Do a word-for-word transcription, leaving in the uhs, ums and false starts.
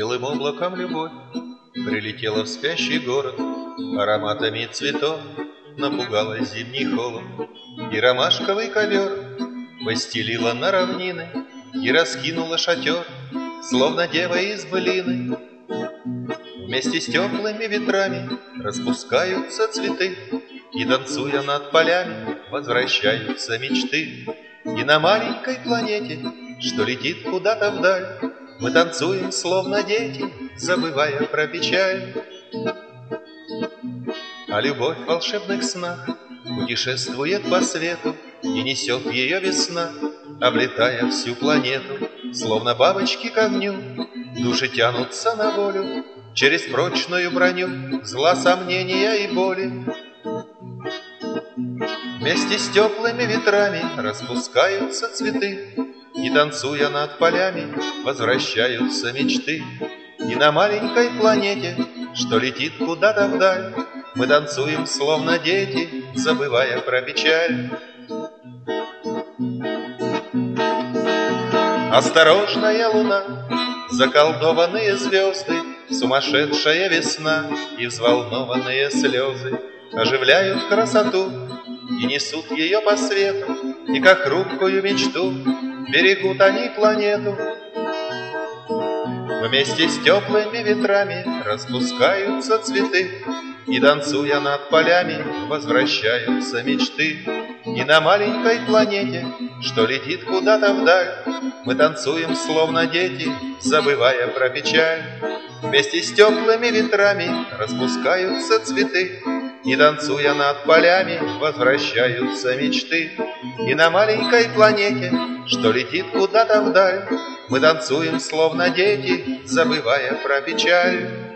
Белым облаком любовь прилетела в спящий город, ароматами цветов напугала зимний холод. И ромашковый ковер постелила на равнины и раскинула шатер, словно дева из былины. Вместе с теплыми ветрами распускаются цветы, и, танцуя над полями, возвращаются мечты. И на маленькой планете, что летит куда-то вдаль, мы танцуем, словно дети, забывая про печаль. А любовь в волшебных снах путешествует по свету и несет ее весна, облетая всю планету. Словно бабочки к огню души тянутся на волю через прочную броню зла, сомнения и боли. Вместе с теплыми ветрами распускаются цветы, и, танцуя над полями, возвращаются мечты. И на маленькой планете, что летит куда-то вдаль, мы танцуем, словно дети, забывая про печаль. Осторожная луна, заколдованные звезды, сумасшедшая весна и взволнованные слезы оживляют красоту и несут ее по свету, и как хрупкую мечту берегут они планету. Вместе с теплыми ветрами распускаются цветы, и, танцуя над полями, возвращаются мечты. И на маленькой планете, что летит куда-то вдаль, мы танцуем, словно дети, забывая про печаль. Вместе с теплыми ветрами распускаются цветы, и, танцуя над полями, возвращаются мечты. И на маленькой планете, что летит куда-то вдаль, мы танцуем, словно дети, забывая про печаль.